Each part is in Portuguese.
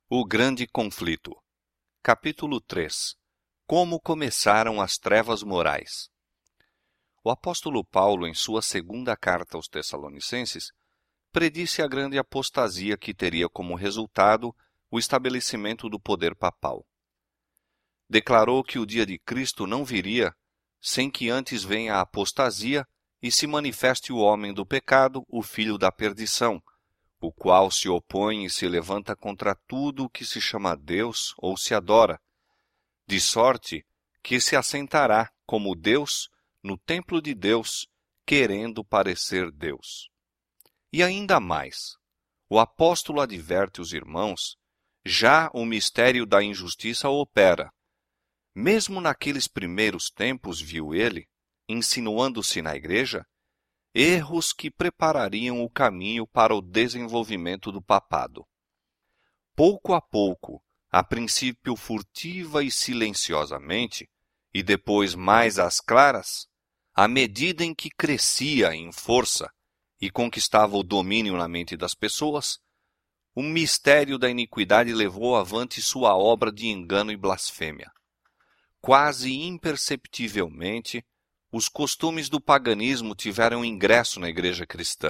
O Grande Conflito. Capítulo 3. Como começaram as trevas morais. O apóstolo Paulo, em sua segunda carta aos Tessalonicenses, predisse a grande apostasia que teria como resultado o estabelecimento do poder papal. Declarou que o dia de Cristo não viria sem que antes venha a apostasia e se manifeste o homem do pecado, o filho da perdição, o qual se opõe e se levanta contra tudo o que se chama Deus ou se adora, de sorte que se assentará como Deus no templo de Deus, querendo parecer Deus. E ainda mais, o apóstolo adverte os irmãos, já o mistério da injustiça opera. Mesmo naqueles primeiros tempos, viu ele, insinuando-se na igreja, erros que preparariam o caminho para o desenvolvimento do papado. Pouco a pouco, a princípio furtiva e silenciosamente, e depois mais às claras, à medida em que crescia em força e conquistava o domínio na mente das pessoas, o mistério da iniquidade levou avante sua obra de engano e blasfêmia. Quase imperceptivelmente, os costumes do paganismo tiveram ingresso na igreja cristã.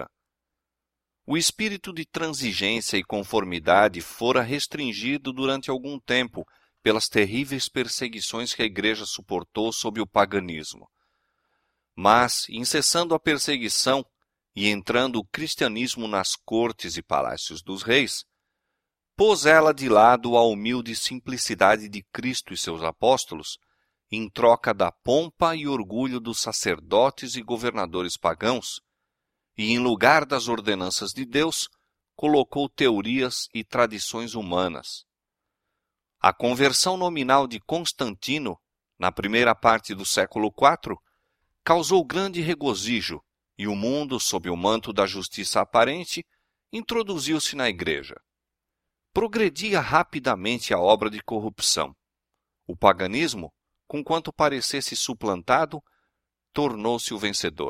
O espírito de transigência e conformidade fora restringido durante algum tempo pelas terríveis perseguições que a igreja suportou sob o paganismo. Mas, incessando a perseguição e entrando o cristianismo nas cortes e palácios dos reis, pôs ela de lado a humilde simplicidade de Cristo e seus apóstolos, em troca da pompa e orgulho dos sacerdotes e governadores pagãos, e em lugar das ordenanças de Deus, colocou teorias e tradições humanas. A conversão nominal de Constantino, na primeira parte do século IV, causou grande regozijo, e o mundo, sob o manto da justiça aparente, introduziu-se na igreja. Progredia rapidamente a obra de corrupção. O paganismo, conquanto parecesse suplantado, tornou-se o vencedor.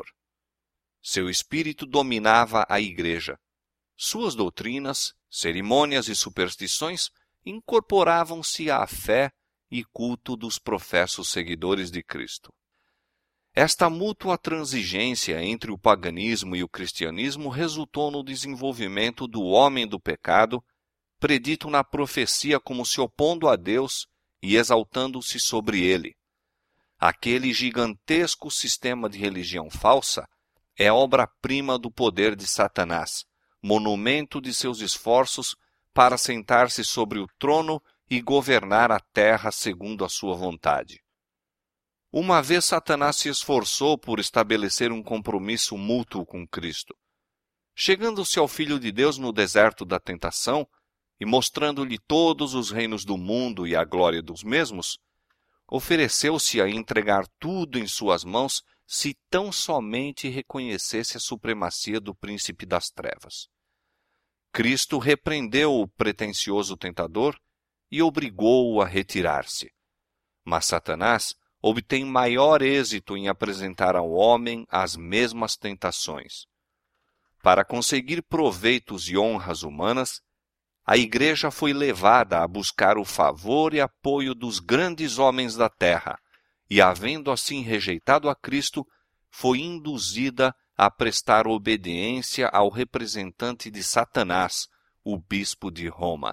Seu espírito dominava a igreja. Suas doutrinas, cerimônias e superstições incorporavam-se à fé e culto dos professos seguidores de Cristo. Esta mútua transigência entre o paganismo e o cristianismo resultou no desenvolvimento do homem do pecado, predito na profecia como se opondo a Deus e exaltando-se sobre ele. Aquele gigantesco sistema de religião falsa é obra-prima do poder de Satanás, monumento de seus esforços para sentar-se sobre o trono e governar a terra segundo a sua vontade. Uma vez Satanás se esforçou por estabelecer um compromisso mútuo com Cristo. Chegando-se ao Filho de Deus no deserto da tentação e mostrando-lhe todos os reinos do mundo e a glória dos mesmos, ofereceu-se a entregar tudo em suas mãos se tão somente reconhecesse a supremacia do príncipe das trevas. Cristo repreendeu o pretensioso tentador e obrigou-o a retirar-se. Mas Satanás obtém maior êxito em apresentar ao homem as mesmas tentações. Para conseguir proveitos e honras humanas, a igreja foi levada a buscar o favor e apoio dos grandes homens da terra, e, havendo assim rejeitado a Cristo, foi induzida a prestar obediência ao representante de Satanás, o bispo de Roma.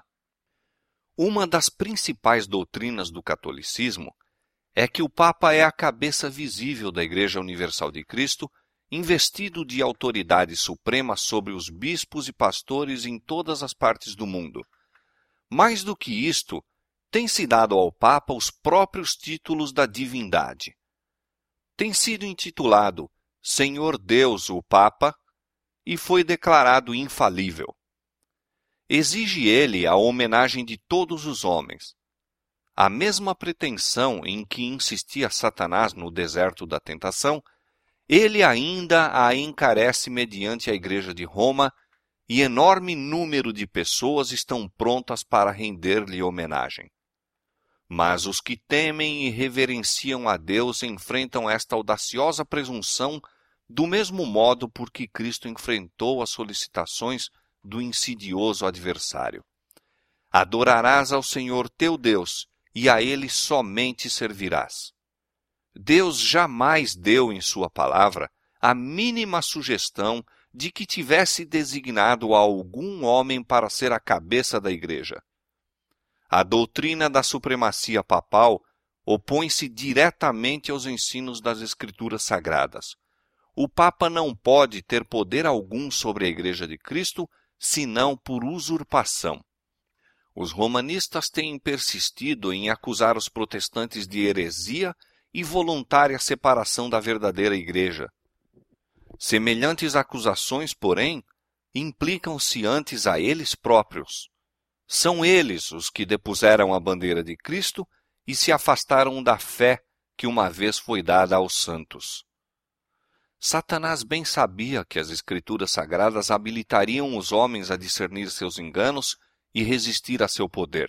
Uma das principais doutrinas do catolicismo é que o Papa é a cabeça visível da Igreja Universal de Cristo, investido de autoridade suprema sobre os bispos e pastores em todas as partes do mundo. Mais do que isto, tem-se dado ao Papa os próprios títulos da divindade. Tem sido intitulado Senhor Deus o Papa e foi declarado infalível. Exige ele a homenagem de todos os homens. A mesma pretensão em que insistia Satanás no deserto da tentação, ele ainda a encarece mediante a Igreja de Roma, e enorme número de pessoas estão prontas para render-lhe homenagem. Mas os que temem e reverenciam a Deus enfrentam esta audaciosa presunção do mesmo modo por que Cristo enfrentou as solicitações do insidioso adversário. Adorarás ao Senhor teu Deus, e a Ele somente servirás. Deus jamais deu em sua palavra a mínima sugestão de que tivesse designado algum homem para ser a cabeça da igreja. A doutrina da supremacia papal opõe-se diretamente aos ensinos das Escrituras Sagradas. O Papa não pode ter poder algum sobre a Igreja de Cristo, senão por usurpação. Os romanistas têm persistido em acusar os protestantes de heresia e voluntária separação da verdadeira Igreja. Semelhantes acusações, porém, implicam-se antes a eles próprios. São eles os que depuseram a bandeira de Cristo e se afastaram da fé que uma vez foi dada aos santos. Satanás bem sabia que as Escrituras Sagradas habilitariam os homens a discernir seus enganos e resistir a seu poder.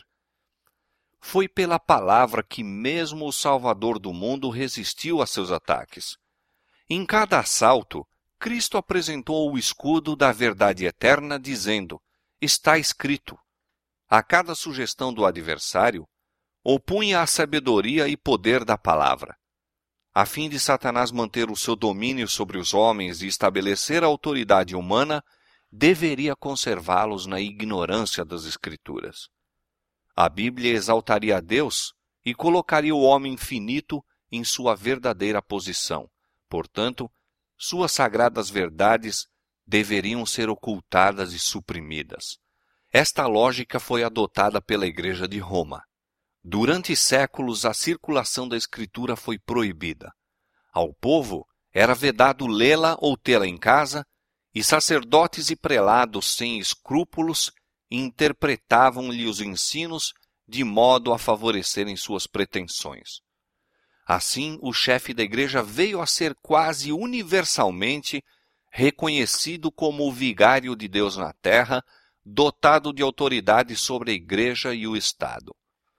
Foi pela palavra que mesmo o Salvador do mundo resistiu a seus ataques. Em cada assalto, Cristo apresentou o escudo da verdade eterna, dizendo: está escrito. A cada sugestão do adversário, opunha a sabedoria e poder da palavra. A fim de Satanás manter o seu domínio sobre os homens e estabelecer a autoridade humana, deveria conservá-los na ignorância das Escrituras. A Bíblia exaltaria a Deus e colocaria o homem finito em sua verdadeira posição. Portanto, suas sagradas verdades deveriam ser ocultadas e suprimidas. Esta lógica foi adotada pela Igreja de Roma. Durante séculos, a circulação da Escritura foi proibida. Ao povo era vedado lê-la ou tê-la em casa, e sacerdotes e prelados sem escrúpulos interpretavam-lhe os ensinos de modo a favorecerem suas pretensões. Assim, o chefe da igreja veio a ser quase universalmente reconhecido como o vigário de Deus na terra, dotado de autoridade sobre a igreja e o Estado.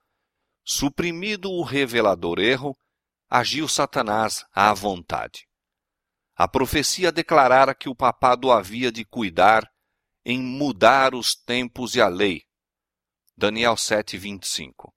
Suprimido o revelador erro, agiu Satanás à vontade. A profecia declarara que o papado havia de cuidar em mudar os tempos e a lei. Daniel 7:25.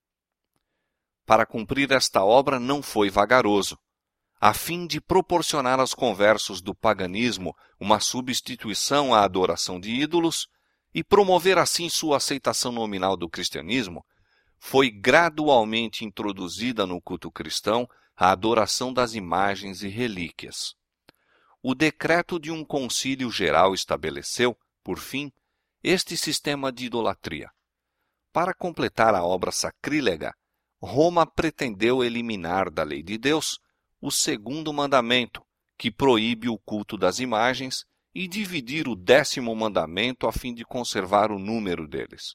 Para cumprir esta obra não foi vagaroso. A fim de proporcionar aos conversos do paganismo uma substituição à adoração de ídolos e promover assim sua aceitação nominal do cristianismo, foi gradualmente introduzida no culto cristão a adoração das imagens e relíquias. O decreto de um concílio geral estabeleceu, por fim, este sistema de idolatria. Para completar a obra sacrílega, Roma pretendeu eliminar da lei de Deus o segundo mandamento, que proíbe o culto das imagens, e dividir o 10º mandamento a fim de conservar o número deles.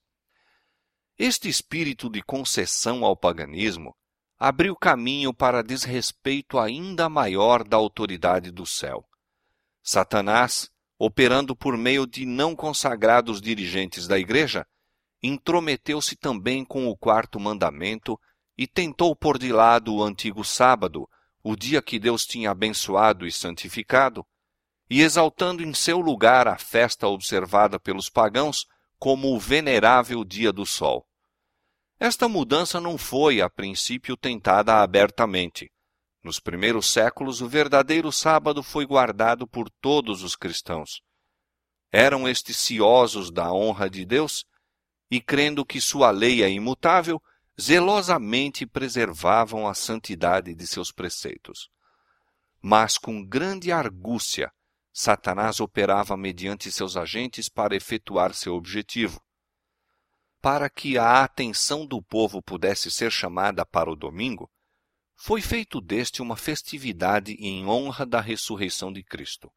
Este espírito de concessão ao paganismo abriu caminho para desrespeito ainda maior da autoridade do céu. Satanás, operando por meio de não consagrados dirigentes da igreja, intrometeu-se também com o 4º mandamento e tentou pôr de lado o antigo sábado, o dia que Deus tinha abençoado e santificado, e exaltando em seu lugar a festa observada pelos pagãos como o venerável dia do sol. Esta mudança não foi, a princípio, tentada abertamente. Nos primeiros séculos, o verdadeiro sábado foi guardado por todos os cristãos. Eram estes ciosos da honra de Deus e, crendo que sua lei é imutável, zelosamente preservavam a santidade de seus preceitos. Mas com grande argúcia, Satanás operava mediante seus agentes para efetuar seu objetivo. Para que a atenção do povo pudesse ser chamada para o domingo, foi feito deste uma festividade em honra da ressurreição de Cristo.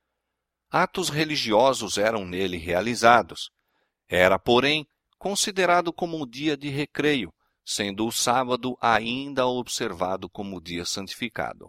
Atos religiosos eram nele realizados. Era, porém, considerado como um dia de recreio, sendo o sábado ainda observado como dia santificado.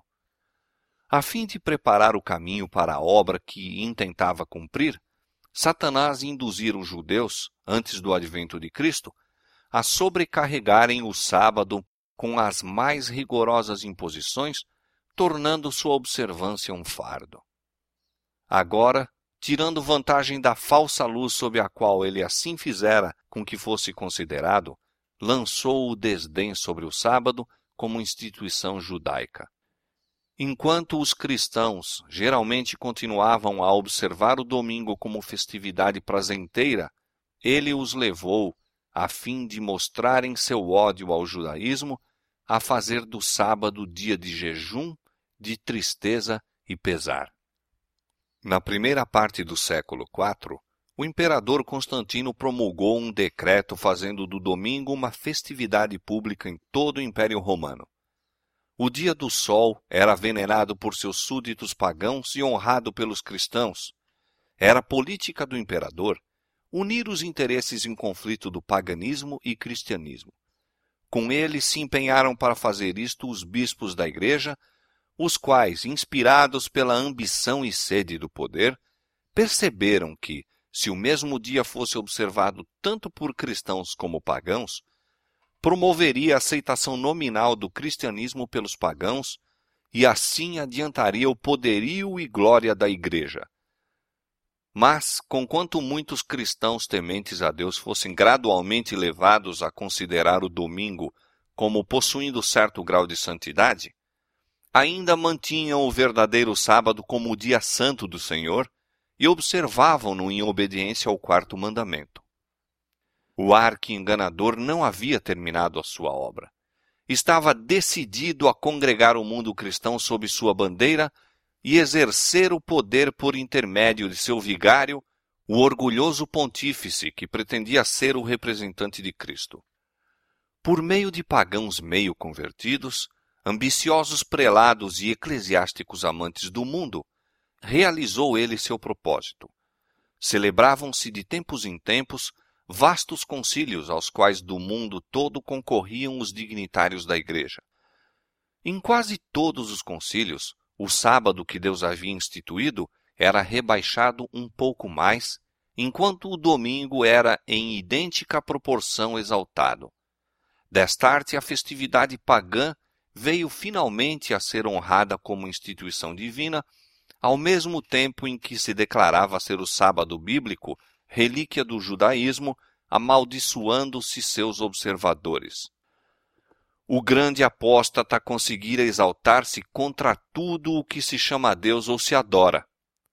A fim de preparar o caminho para a obra que intentava cumprir, Satanás induzira os judeus, antes do advento de Cristo, a sobrecarregarem o sábado com as mais rigorosas imposições, tornando sua observância um fardo. Agora, tirando vantagem da falsa luz sob a qual ele assim fizera com que fosse considerado, lançou o desdém sobre o sábado como instituição judaica. Enquanto os cristãos geralmente continuavam a observar o domingo como festividade prazenteira, ele os levou, a fim de mostrarem seu ódio ao judaísmo, a fazer do sábado dia de jejum, de tristeza e pesar. Na primeira parte do século IV, o imperador Constantino promulgou um decreto fazendo do domingo uma festividade pública em todo o Império Romano. O dia do sol era venerado por seus súditos pagãos e honrado pelos cristãos. Era política do imperador unir os interesses em conflito do paganismo e cristianismo. Com ele se empenharam para fazer isto os bispos da igreja, os quais, inspirados pela ambição e sede do poder, perceberam que, se o mesmo dia fosse observado tanto por cristãos como pagãos, promoveria a aceitação nominal do cristianismo pelos pagãos e assim adiantaria o poderio e glória da igreja. Mas, conquanto muitos cristãos tementes a Deus fossem gradualmente levados a considerar o domingo como possuindo certo grau de santidade, ainda mantinham o verdadeiro sábado como o dia santo do Senhor e observavam-no em obediência ao quarto mandamento. O arqui-enganador não havia terminado a sua obra. Estava decidido a congregar o mundo cristão sob sua bandeira e exercer o poder por intermédio de seu vigário, o orgulhoso pontífice que pretendia ser o representante de Cristo. Por meio de pagãos meio convertidos, ambiciosos prelados e eclesiásticos amantes do mundo, realizou ele seu propósito. Celebravam-se de tempos em tempos vastos concílios aos quais do mundo todo concorriam os dignitários da igreja. Em quase todos os concílios, o sábado que Deus havia instituído era rebaixado um pouco mais, enquanto o domingo era em idêntica proporção exaltado. Destarte, a festividade pagã veio finalmente a ser honrada como instituição divina, ao mesmo tempo em que se declarava ser o sábado bíblico relíquia do judaísmo, amaldiçoando-se seus observadores. O grande apóstata conseguira exaltar-se contra tudo o que se chama Deus ou se adora.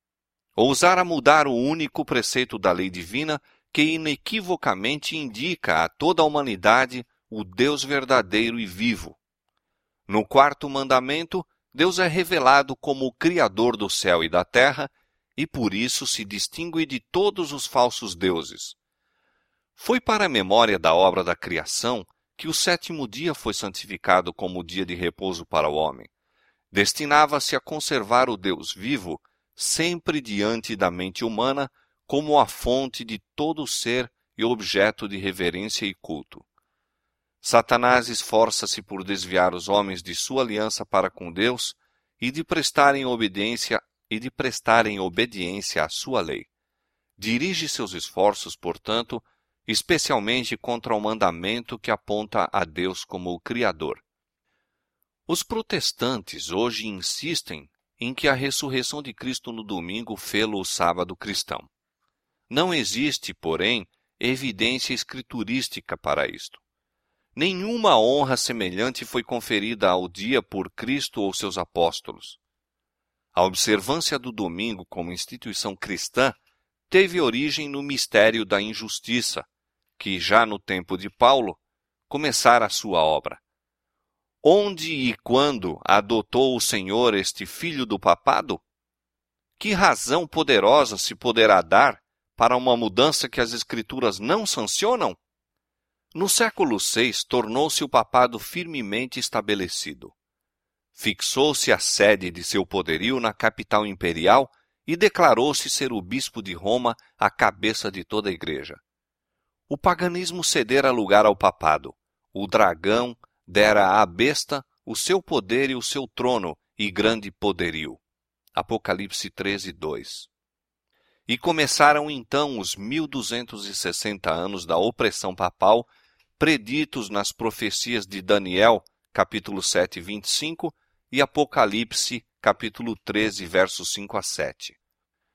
Ousara mudar o único preceito da lei divina que inequivocamente indica a toda a humanidade o Deus verdadeiro e vivo. No quarto mandamento, Deus é revelado como o Criador do céu e da terra e por isso se distingue de todos os falsos deuses. Foi para a memória da obra da criação que o sétimo dia foi santificado como dia de repouso para o homem. Destinava-se a conservar o Deus vivo sempre diante da mente humana como a fonte de todo ser e objeto de reverência e culto. Satanás esforça-se por desviar os homens de sua aliança para com Deus e de prestarem obediência à sua lei. Dirige seus esforços, portanto, especialmente contra o mandamento que aponta a Deus como o Criador. Os protestantes hoje insistem em que a ressurreição de Cristo no domingo fê-lo o sábado cristão. Não existe, porém, evidência escriturística para isto. Nenhuma honra semelhante foi conferida ao dia por Cristo ou seus apóstolos. A observância do domingo como instituição cristã teve origem no mistério da injustiça, que já no tempo de Paulo começara a sua obra. Onde e quando adotou o Senhor este filho do papado? Que razão poderosa se poderá dar para uma mudança que as Escrituras não sancionam? No século VI, tornou-se o papado firmemente estabelecido. Fixou-se a sede de seu poderio na capital imperial e declarou-se ser o bispo de Roma a cabeça de toda a igreja. O paganismo cedera lugar ao papado. O dragão dera à besta o seu poder e o seu trono e grande poderio. Apocalipse 13:2. E começaram então os 1260 anos da opressão papal, preditos nas profecias de Daniel, capítulo 7, 25, e Apocalipse, capítulo 13, versos 5 a 7.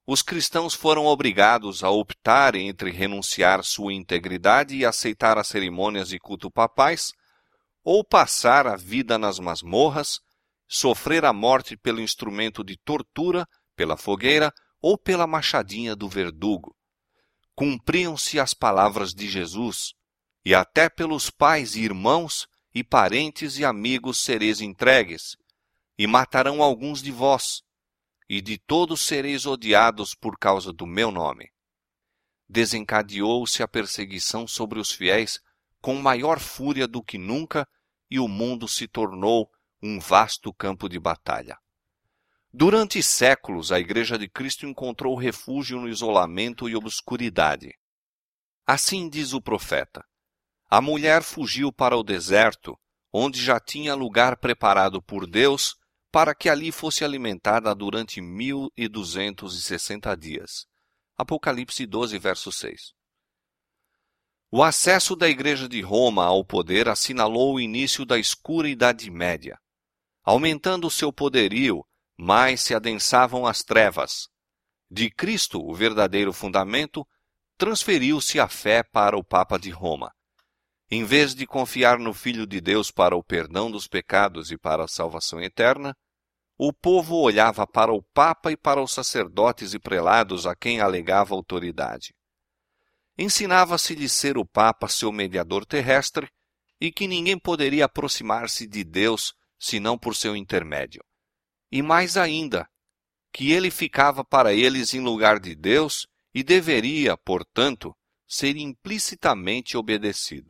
os cristãos foram obrigados a optar entre renunciar sua integridade e aceitar as cerimônias de culto papais, ou passar a vida nas masmorras, sofrer a morte pelo instrumento de tortura, pela fogueira ou pela machadinha do verdugo. Cumpriam-se as palavras de Jesus, e até pelos pais e irmãos e parentes e amigos sereis entregues, e matarão alguns de vós, e de todos sereis odiados por causa do meu nome. Desencadeou-se a perseguição sobre os fiéis com maior fúria do que nunca, e o mundo se tornou um vasto campo de batalha. Durante séculos, a Igreja de Cristo encontrou refúgio no isolamento e obscuridade. Assim diz o profeta: a mulher fugiu para o deserto, onde já tinha lugar preparado por Deus, para que ali fosse alimentada durante 1260 dias. Apocalipse 12, verso 6. O acesso da Igreja de Roma ao poder assinalou o início da escura Idade Média. Aumentando seu poderio, mais se adensavam as trevas. De Cristo, o verdadeiro fundamento, transferiu-se a fé para o Papa de Roma. Em vez de confiar no Filho de Deus para o perdão dos pecados e para a salvação eterna, o povo olhava para o Papa e para os sacerdotes e prelados a quem alegava autoridade. Ensinava-se-lhe ser o Papa seu mediador terrestre e que ninguém poderia aproximar-se de Deus senão por seu intermédio. E mais ainda, que ele ficava para eles em lugar de Deus e deveria, portanto, ser implicitamente obedecido.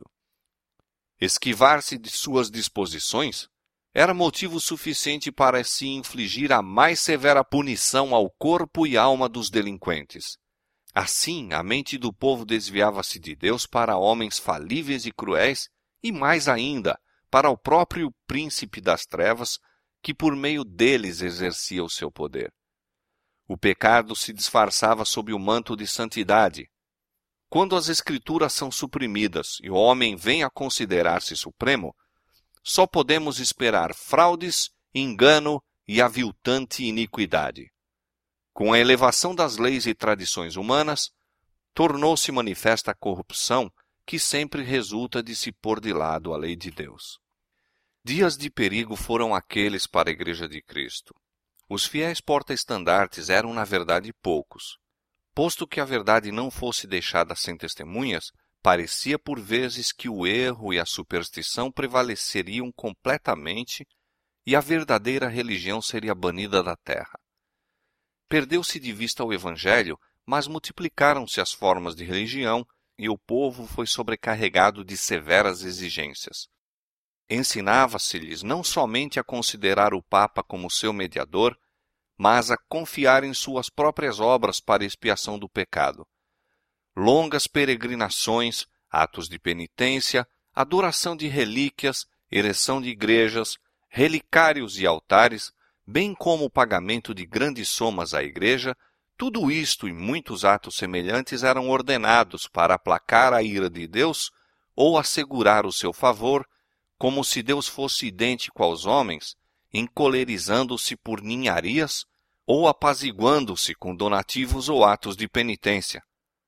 Esquivar-se de suas disposições era motivo suficiente para se infligir a mais severa punição ao corpo e alma dos delinquentes. Assim, a mente do povo desviava-se de Deus para homens falíveis e cruéis, e mais ainda, para o próprio príncipe das trevas, que por meio deles exercia o seu poder. O pecado se disfarçava sob o manto de santidade. Quando as Escrituras são suprimidas e o homem vem a considerar-se supremo, só podemos esperar fraudes, engano e aviltante iniquidade. Com a elevação das leis e tradições humanas, tornou-se manifesta a corrupção que sempre resulta de se pôr de lado a lei de Deus. Dias de perigo foram aqueles para a Igreja de Cristo. Os fiéis porta-estandartes eram, na verdade, poucos. Posto que a verdade não fosse deixada sem testemunhas, parecia por vezes que o erro e a superstição prevaleceriam completamente e a verdadeira religião seria banida da terra. Perdeu-se de vista o Evangelho, mas multiplicaram-se as formas de religião e o povo foi sobrecarregado de severas exigências. Ensinava-se-lhes não somente a considerar o Papa como seu mediador, mas a confiar em suas próprias obras para expiação do pecado. Longas peregrinações, atos de penitência, adoração de relíquias, ereção de igrejas, relicários e altares, bem como o pagamento de grandes somas à Igreja, tudo isto e muitos atos semelhantes eram ordenados para aplacar a ira de Deus ou assegurar o seu favor, como se Deus fosse idêntico aos homens, encolerizando-se por ninharias ou apaziguando-se com donativos ou atos de penitência.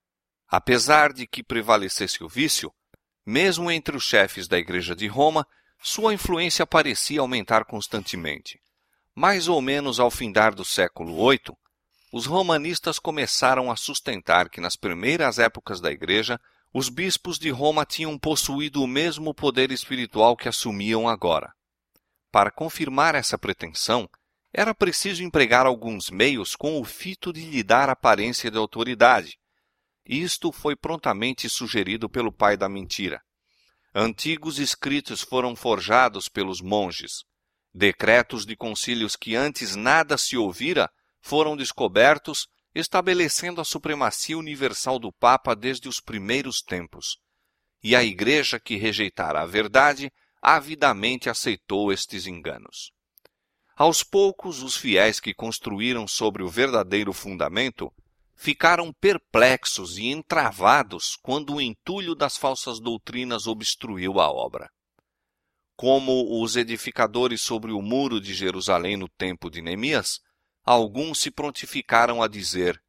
Apesar de que prevalecesse o vício, mesmo entre os chefes da Igreja de Roma, sua influência parecia aumentar constantemente. Mais ou menos ao findar do século VIII, os romanistas começaram a sustentar que nas primeiras épocas da Igreja, os bispos de Roma tinham possuído o mesmo poder espiritual que assumiam agora. Para confirmar essa pretensão, era preciso empregar alguns meios com o fito de lhe dar aparência de autoridade. Isto foi prontamente sugerido pelo pai da mentira. Antigos escritos foram forjados pelos monges. Decretos de concílios que antes nada se ouvira foram descobertos, estabelecendo a supremacia universal do Papa desde os primeiros tempos. E a Igreja que rejeitara a verdade, avidamente aceitou estes enganos. Aos poucos, os fiéis que construíram sobre o verdadeiro fundamento ficaram perplexos e entravados quando o entulho das falsas doutrinas obstruiu a obra. Como os edificadores sobre o muro de Jerusalém no tempo de Neemias, alguns se prontificaram a dizer: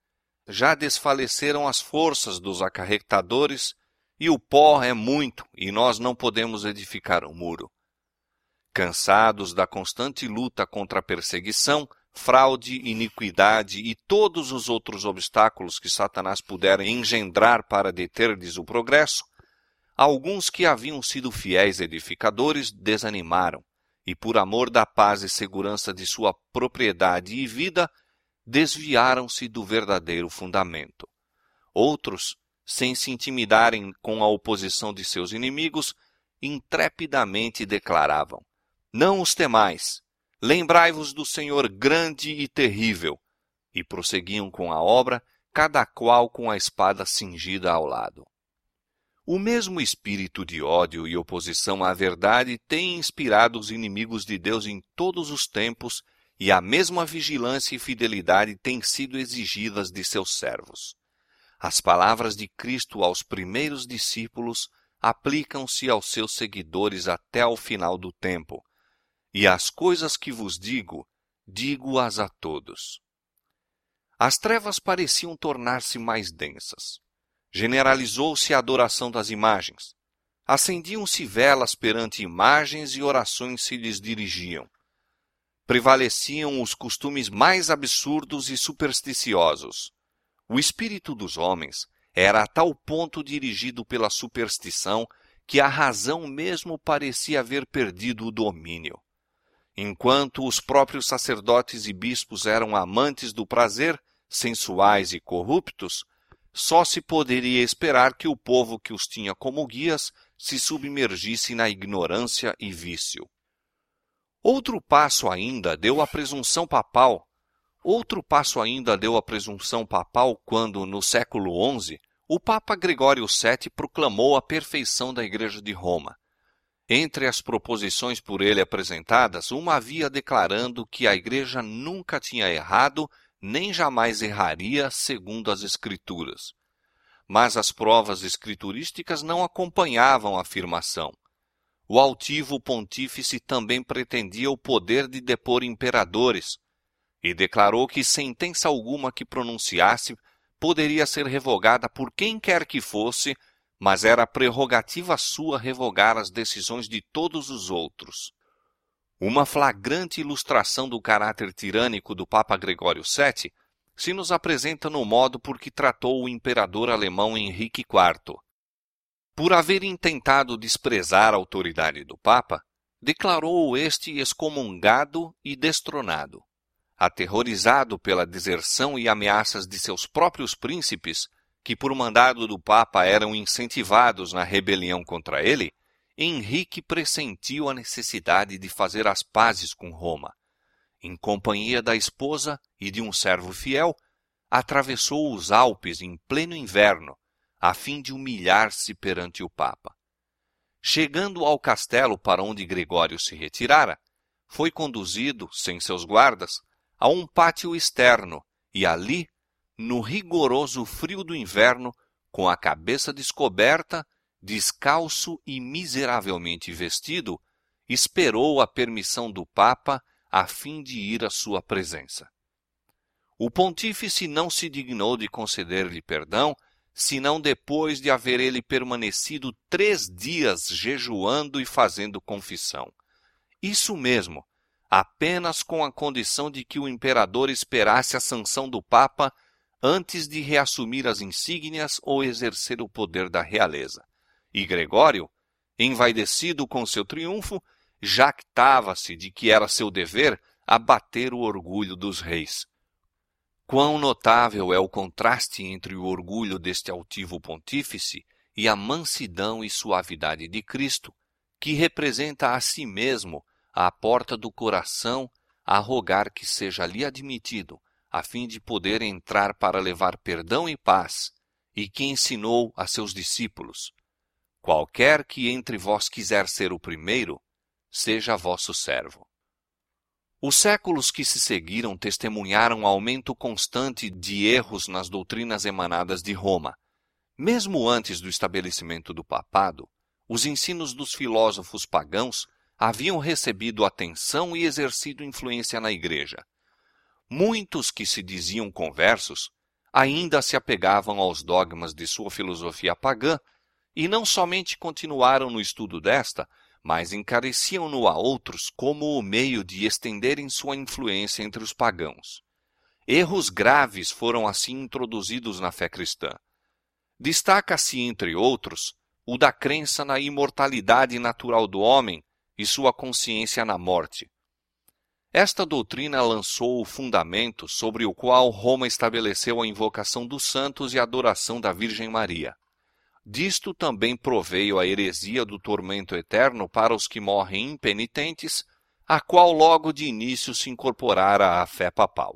já desfaleceram as forças dos acarretadores, e o pó é muito, e nós não podemos edificar um muro. Cansados da constante luta contra a perseguição, fraude, iniquidade e todos os outros obstáculos que Satanás pudera engendrar para deter-lhes o progresso, alguns que haviam sido fiéis edificadores desanimaram, e por amor da paz e segurança de sua propriedade e vida, desviaram-se do verdadeiro fundamento. Outros, sem se intimidarem com a oposição de seus inimigos, intrepidamente declaravam: não os temais, lembrai-vos do Senhor grande e terrível, e prosseguiam com a obra, cada qual com a espada cingida ao lado. O mesmo espírito de ódio e oposição à verdade tem inspirado os inimigos de Deus em todos os tempos, e a mesma vigilância e fidelidade têm sido exigidas de seus servos. As palavras de Cristo aos primeiros discípulos aplicam-se aos seus seguidores até ao final do tempo. E as coisas que vos digo, digo-as a todos. As trevas pareciam tornar-se mais densas. Generalizou-se a adoração das imagens. Acendiam-se velas perante imagens e orações se lhes dirigiam. Prevaleciam os costumes mais absurdos e supersticiosos. O espírito dos homens era a tal ponto dirigido pela superstição que a razão mesmo parecia haver perdido o domínio. Enquanto os próprios sacerdotes e bispos eram amantes do prazer, sensuais e corruptos, só se poderia esperar que o povo que os tinha como guias se submergisse na ignorância e vício. Outro passo ainda deu a presunção papal quando, no século XI, o Papa Gregório VII proclamou a perfeição da Igreja de Roma. Entre as proposições por ele apresentadas, uma havia declarando que a Igreja nunca tinha errado, nem jamais erraria, segundo as Escrituras. Mas as provas escriturísticas não acompanhavam a afirmação. O altivo pontífice também pretendia o poder de depor imperadores, e declarou que sentença alguma que pronunciasse poderia ser revogada por quem quer que fosse, mas era prerrogativa sua revogar as decisões de todos os outros. Uma flagrante ilustração do caráter tirânico do Papa Gregório VII se nos apresenta no modo por que tratou o imperador alemão Henrique IV. Por haver intentado desprezar a autoridade do Papa, declarou-o este excomungado e destronado. Aterrorizado pela deserção e ameaças de seus próprios príncipes, que por mandado do Papa eram incentivados na rebelião contra ele, Henrique pressentiu a necessidade de fazer as pazes com Roma. Em companhia da esposa e de um servo fiel, atravessou os Alpes em pleno inverno, a fim de humilhar-se perante o Papa. Chegando ao castelo para onde Gregório se retirara, foi conduzido, sem seus guardas, a um pátio externo e ali, no rigoroso frio do inverno, com a cabeça descoberta, descalço e miseravelmente vestido, esperou a permissão do Papa a fim de ir à sua presença. O pontífice não se dignou de conceder-lhe perdão, senão depois de haver ele permanecido 3 dias jejuando e fazendo confissão. Isso mesmo, apenas com a condição de que o imperador esperasse a sanção do Papa antes de reassumir as insígnias ou exercer o poder da realeza. E Gregório, envaidecido com seu triunfo, jactava-se de que era seu dever abater o orgulho dos reis. Quão notável é o contraste entre o orgulho deste altivo pontífice e a mansidão e suavidade de Cristo, que representa a si mesmo à porta do coração a rogar que seja ali admitido, a fim de poder entrar para levar perdão e paz, e que ensinou a seus discípulos: qualquer que entre vós quiser ser o primeiro, seja vosso servo. Os séculos que se seguiram testemunharam aumento constante de erros nas doutrinas emanadas de Roma. Mesmo antes do estabelecimento do papado, os ensinos dos filósofos pagãos haviam recebido atenção e exercido influência na Igreja. Muitos que se diziam conversos ainda se apegavam aos dogmas de sua filosofia pagã e não somente continuaram no estudo desta, mas encareciam-no a outros como o meio de estenderem sua influência entre os pagãos. Erros graves foram assim introduzidos na fé cristã. Destaca-se, entre outros, o da crença na imortalidade natural do homem e sua consciência na morte. Esta doutrina lançou o fundamento sobre o qual Roma estabeleceu a invocação dos santos e a adoração da Virgem Maria. Disto também proveio a heresia do tormento eterno para os que morrem impenitentes, a qual logo de início se incorporara à fé papal.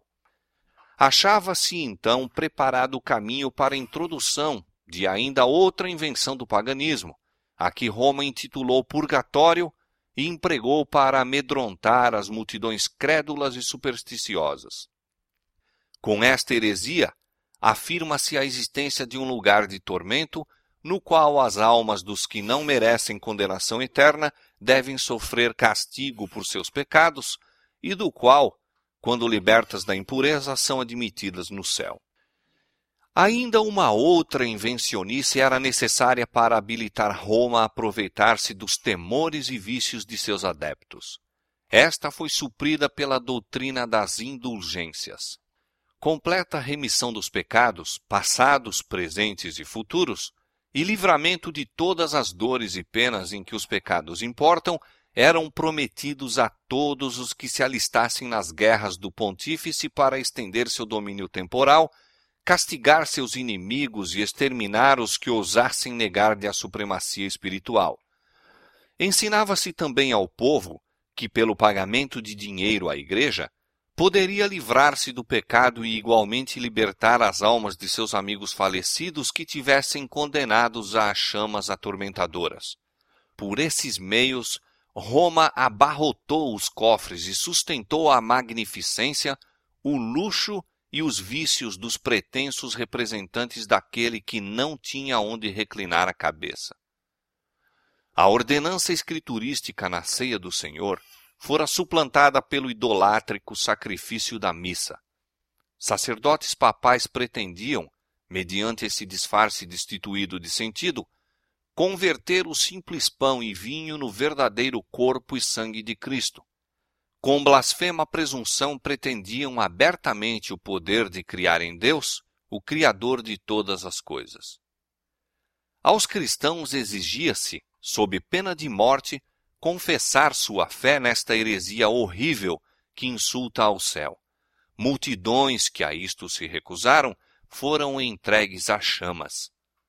Achava-se então preparado o caminho para a introdução de ainda outra invenção do paganismo, a que Roma intitulou purgatório e empregou para amedrontar as multidões crédulas e supersticiosas. Com esta heresia, afirma-se a existência de um lugar de tormento no qual as almas dos que não merecem condenação eterna devem sofrer castigo por seus pecados e do qual, quando libertas da impureza, são admitidas no céu. Ainda uma outra invencionice era necessária para habilitar Roma a aproveitar-se dos temores e vícios de seus adeptos. Esta foi suprida pela doutrina das indulgências. Completa remissão dos pecados, passados, presentes e futuros, e livramento de todas as dores e penas em que os pecados importam, eram prometidos a todos os que se alistassem nas guerras do pontífice para estender seu domínio temporal, castigar seus inimigos e exterminar os que ousassem negar-lhe a supremacia espiritual. Ensinava-se também ao povo que, pelo pagamento de dinheiro à igreja, poderia livrar-se do pecado e igualmente libertar as almas de seus amigos falecidos que tivessem condenados às chamas atormentadoras. Por esses meios, Roma abarrotou os cofres e sustentou a magnificência, o luxo e os vícios dos pretensos representantes daquele que não tinha onde reclinar a cabeça. A ordenança escriturística na ceia do Senhor fora suplantada pelo idolátrico sacrifício da missa. Sacerdotes papais pretendiam, mediante esse disfarce destituído de sentido, converter o simples pão e vinho no verdadeiro corpo e sangue de Cristo. Com blasfema presunção pretendiam abertamente o poder de criar em Deus, o Criador de todas as coisas. Aos cristãos exigia-se, sob pena de morte, confessar sua fé nesta heresia horrível que insulta ao céu. Multidões que a isto se recusaram foram entregues às chamas.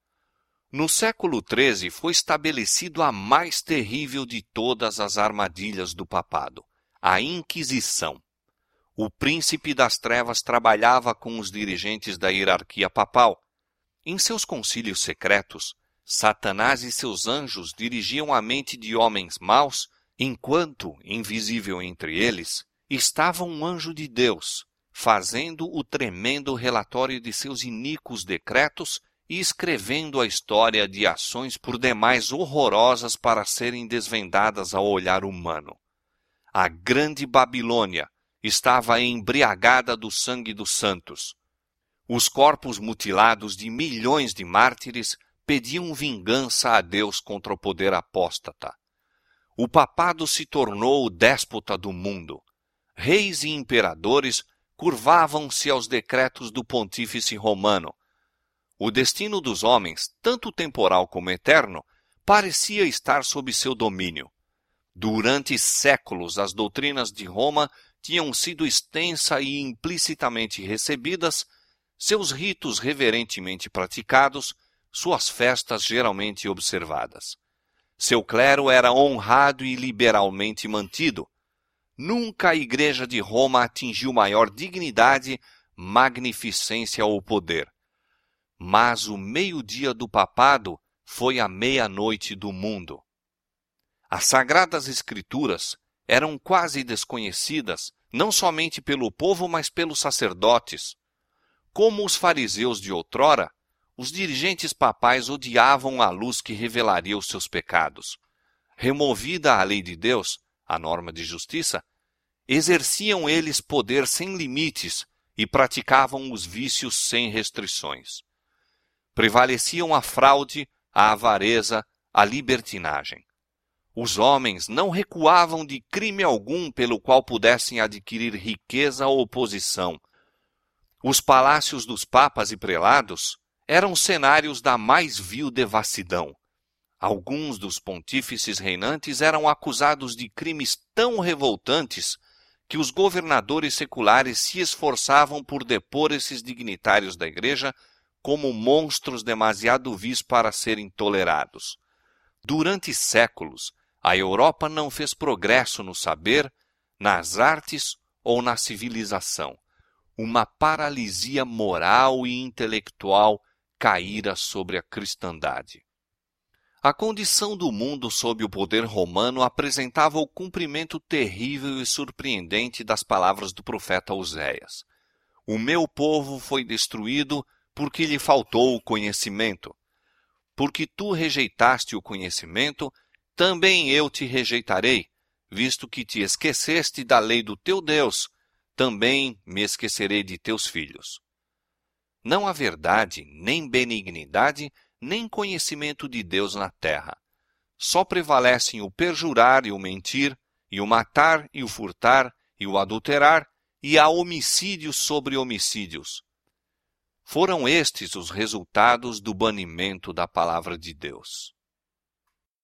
No século XIII foi estabelecido a mais terrível de todas as armadilhas do papado, a Inquisição. O príncipe das trevas trabalhava com os dirigentes da hierarquia papal. Em seus concílios secretos, Satanás e seus anjos dirigiam a mente de homens maus, enquanto, invisível entre eles, estava um anjo de Deus, fazendo o tremendo relatório de seus iníquos decretos e escrevendo a história de ações por demais horrorosas para serem desvendadas ao olhar humano. A grande Babilônia estava embriagada do sangue dos santos. Os corpos mutilados de milhões de mártires pediam vingança a Deus contra o poder apóstata. O papado se tornou o déspota do mundo. Reis e imperadores curvavam-se aos decretos do pontífice romano. O destino dos homens, tanto temporal como eterno, parecia estar sob seu domínio. Durante séculos, as doutrinas de Roma tinham sido extensa e implicitamente recebidas, seus ritos reverentemente praticados, suas festas geralmente observadas. Seu clero era honrado e liberalmente mantido. Nunca a Igreja de Roma atingiu maior dignidade, magnificência ou poder. Mas o meio-dia do papado foi a meia-noite do mundo. As Sagradas Escrituras eram quase desconhecidas, não somente pelo povo, mas pelos sacerdotes. Como os fariseus de outrora, os dirigentes papais odiavam a luz que revelaria os seus pecados. Removida a lei de Deus, a norma de justiça, exerciam eles poder sem limites e praticavam os vícios sem restrições. Prevaleciam a fraude, a avareza, a libertinagem. Os homens não recuavam de crime algum pelo qual pudessem adquirir riqueza ou posição. Os palácios dos papas e prelados eram cenários da mais vil devassidão. Alguns dos pontífices reinantes eram acusados de crimes tão revoltantes que os governadores seculares se esforçavam por depor esses dignitários da igreja como monstros demasiado vis para serem tolerados. Durante séculos, a Europa não fez progresso no saber, nas artes ou na civilização. Uma paralisia moral e intelectual caíra sobre a cristandade. A condição do mundo sob o poder romano apresentava o cumprimento terrível e surpreendente das palavras do profeta Oséias. O meu povo foi destruído porque lhe faltou o conhecimento. Porque tu rejeitaste o conhecimento, também eu te rejeitarei, visto que te esqueceste da lei do teu Deus, também me esquecerei de teus filhos. Não há verdade, nem benignidade, nem conhecimento de Deus na terra. Só prevalecem o perjurar e o mentir, e o matar e o furtar, e o adulterar, e há homicídios sobre homicídios. Foram estes os resultados do banimento da palavra de Deus.